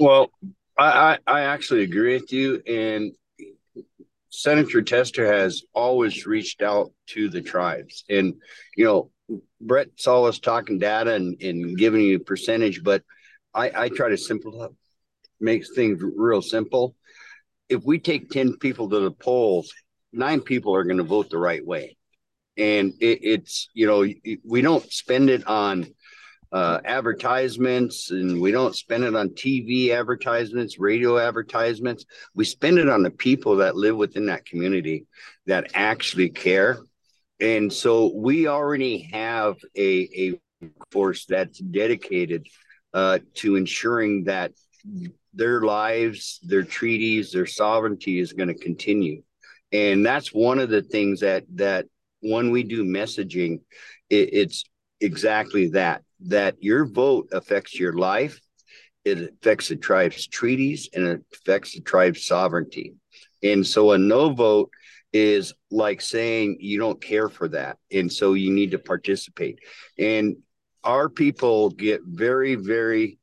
Well, I actually agree with you. And Senator Tester has always reached out to the tribes. And, you know, Brett saw us talking data and giving you a percentage, but I try to make things real simple. If we take 10 people to the polls, nine people are going to vote the right way. And we don't spend it on advertisements, and we don't spend it on TV advertisements, radio advertisements. We spend it on the people that live within that community that actually care. And so we already have a force that's dedicated to ensuring that their lives, their treaties, their sovereignty is going to continue. And that's one of the things that when we do messaging, it's exactly that your vote affects your life, it affects the tribe's treaties, and it affects the tribe's sovereignty. And so a no vote is like saying you don't care for that. And so you need to participate. And our people get very, very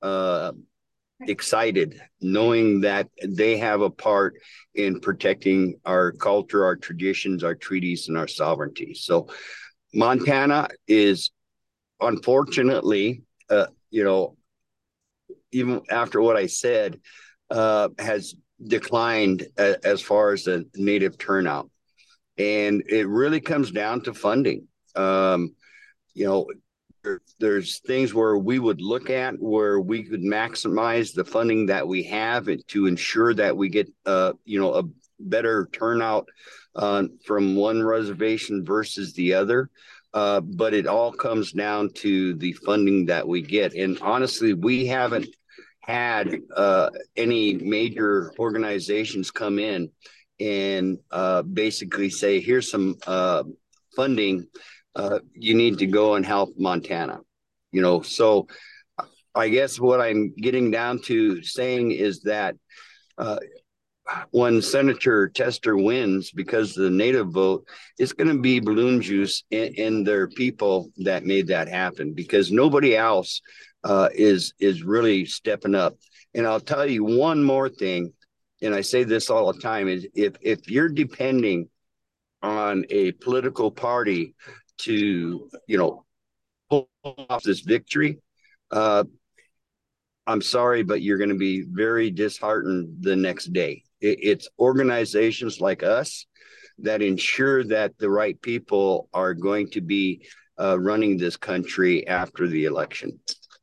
excited knowing that they have a part in protecting our culture, our traditions, our treaties, and our sovereignty. So Montana is unfortunately, you know, even after what I said, has declined as far as the native turnout. And it really comes down to funding. You know, there's things where we would look at where we could maximize the funding that we have to ensure that we get, a better turnout from one reservation versus the other. But it all comes down to the funding that we get. And honestly, we haven't had any major organizations come in and basically say, here's some funding. You need to go and help Montana. So I guess what I'm getting down to saying is that uh, when Senator Tester wins, because of the native vote, it's going to be balloon juice in their people that made that happen, because nobody else is really stepping up. And I'll tell you one more thing, and I say this all the time: is if you're depending on a political party to pull off this victory, uh, I'm sorry, but you're going to be very disheartened the next day. It's organizations like us that ensure that the right people are going to be running this country after the election.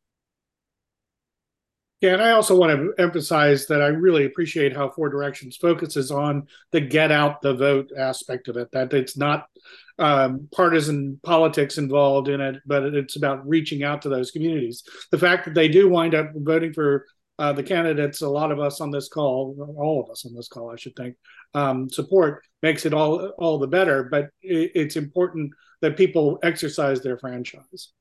Yeah, and I also want to emphasize that I really appreciate how Four Directions focuses on the get out the vote aspect of it, that it's not partisan politics involved in it, but it's about reaching out to those communities. The fact that they do wind up voting for the candidates, a lot of us on this call, all of us on this call, I should think, support, makes it all the better. But it's important that people exercise their franchise.